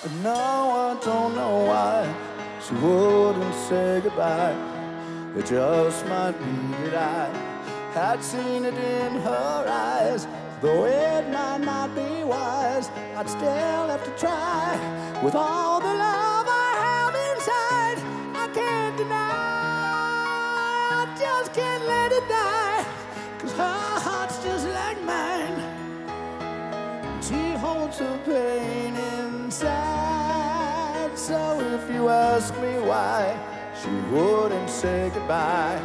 And now I don't know why she wouldn't say goodbye. It just might be that I had seen it in her eyes. Though it might not be wise, I'd still have to try. With all the love I have inside, I can't deny, I just can't let it die. 'Cause her heart's just like mine, she holds her pain inside. So if you ask me why she wouldn't say goodbye,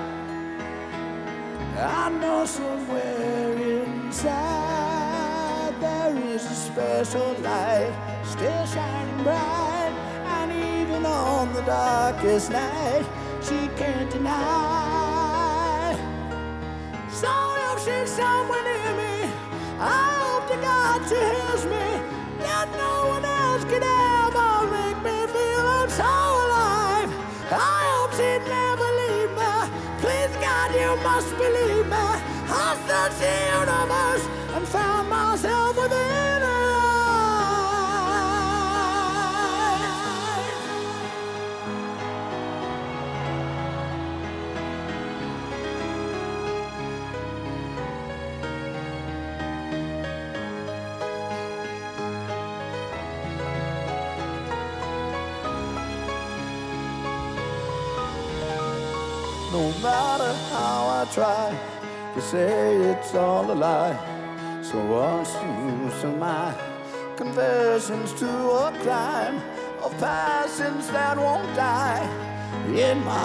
I know somewhere inside there is a special light still shining bright. And even on the darkest night, she can't deny. So if she's somewhere near me, I hope to God she hears me, that no one else could ever make me feel I'm so alive. I hope she'd never leave me. Please God, you must believe me. I searched the universe and found myself within her eyes. No matter how I try to say it's all a lie, so what's the use of my confessions to a crime of passions that won't die in my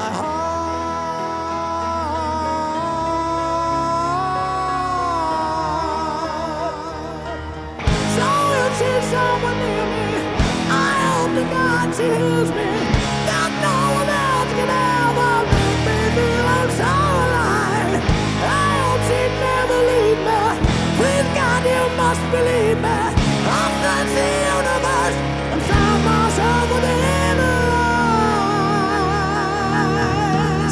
heart? So if she's someone near me, I hope to God she hears me, that no one else can ever make me feel I'm so alive. I hope she'd never leave me. Please God, you must believe me. I searched the universe and found myself within her eyes.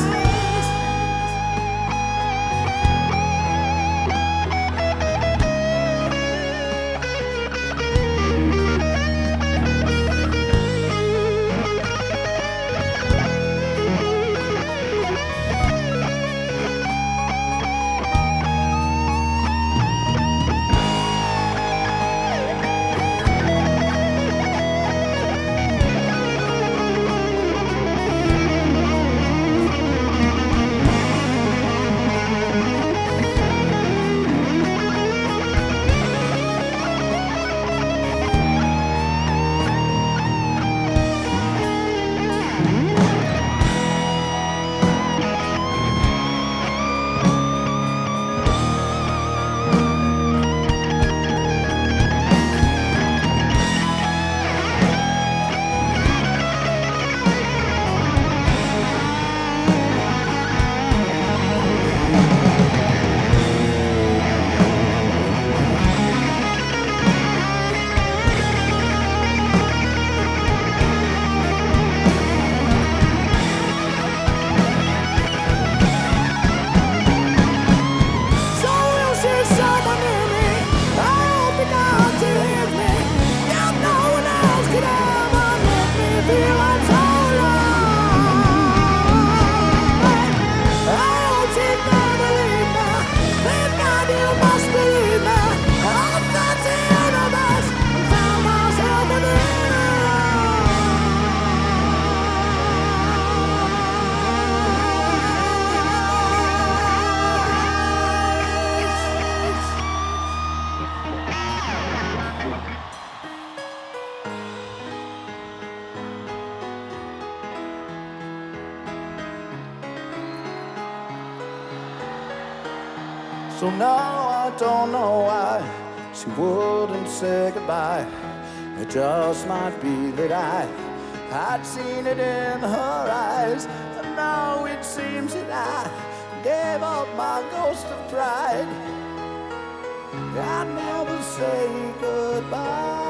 So now I don't know why she wouldn't say goodbye. It just might be that I had seen it in her eyes, and now it seems that I gave up my ghost of pride. I never say goodbye.